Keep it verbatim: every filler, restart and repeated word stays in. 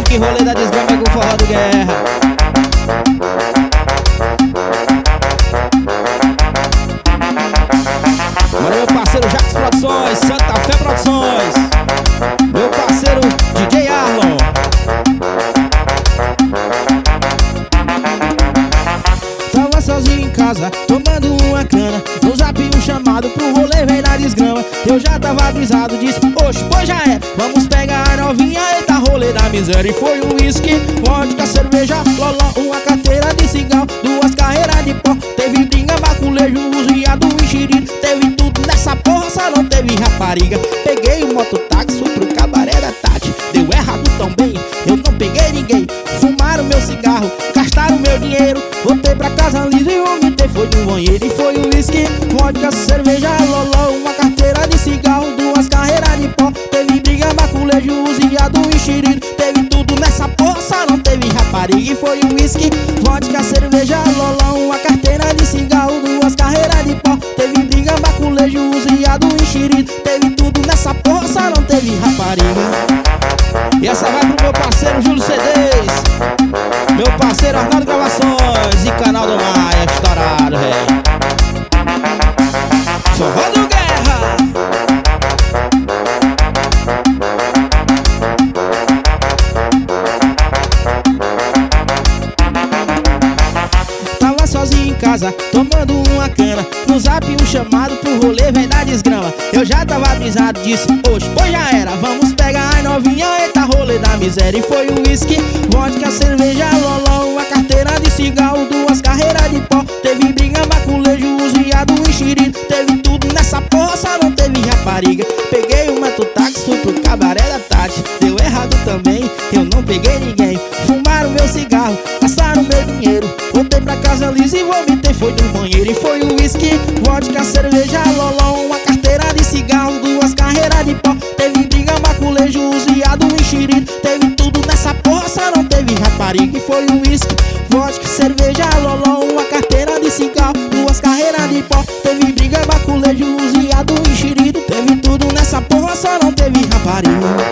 que rolê da desgrama com forró do Guerra. Bora meu parceiro Jax Produções, Santa Fé Produções, meu parceiro D J Arlon. Tava sozinho em casa, tomando uma cana, no zap um chamado pro rolê vem na desgrama. Eu já tava avisado, disse, oxe, pois já é, vamos pegar a novinha, eita rolê da miséria. E foi um whisky, vodka, cerveja, loló, uma carteira de cigarro, duas carreiras de pó. Teve brinca, baculejo, usiado, enxerido, teve tudo nessa porra, só não teve rapariga. Peguei o mototáxi, fui pro cabaré da Tati, deu errado também, eu não peguei ninguém. Fumaram meu cigarro, gastaram meu dinheiro, voltei pra casa liso e vomitei, foi no banheiro. E foi o whisky, vodka, cerveja, loló, uma carteira de cigarro, duas carreiras de pó. Teve briga, baculejo, usiado, enxerido, teve tudo nessa porra, só não teve rapariga. E foi o whisky, vodka, cerveja, loló, uma carteira de cigarro, duas carreiras de pó. Teve briga, baculejo, usiado, enxerido, teve tudo nessa porra, só não teve rapariga. E essa vai pro meu parceiro Júlio C Ds, meu parceiro Arnaldo Gravações e Canal do Maia, estourado, velho. Forró do Guerra. Tava sozinho em casa, tomando uma cana, no zap um chamado pro rolê vem da desgrama. Eu já tava avisado, disse, oxe, pois já era, vamos pegar a novinha, eita rolê da miséria. E foi o whisky, vodka, cerveja, loló, uma carteira de cigarro, duas carreiras de pó. Teve briga, baculejo, usiado, enxerido, teve tudo nessa porra, só não teve rapariga. Peguei o mototáxi, fui pro cabaré da Tati, deu errado também, eu não peguei ninguém. Fumaram meu cigarro, gastaram meu dinheiro, voltei pra casa liso e vomitei, foi no banheiro. E foi o whisky, vodka, cerveja, loló, uma carteira de cigarro, duas carreiras de pó. Teve briga, baculejo, usiado, enxerido, teve tudo nessa porra, só não teve rapariga. E foi o whisky, vodka, cerveja, loló, uma carteira de cigarro, duas carreiras de pó. Teve briga, baculejo, usiado, enxerido, teve tudo nessa porra, só não teve rapariga.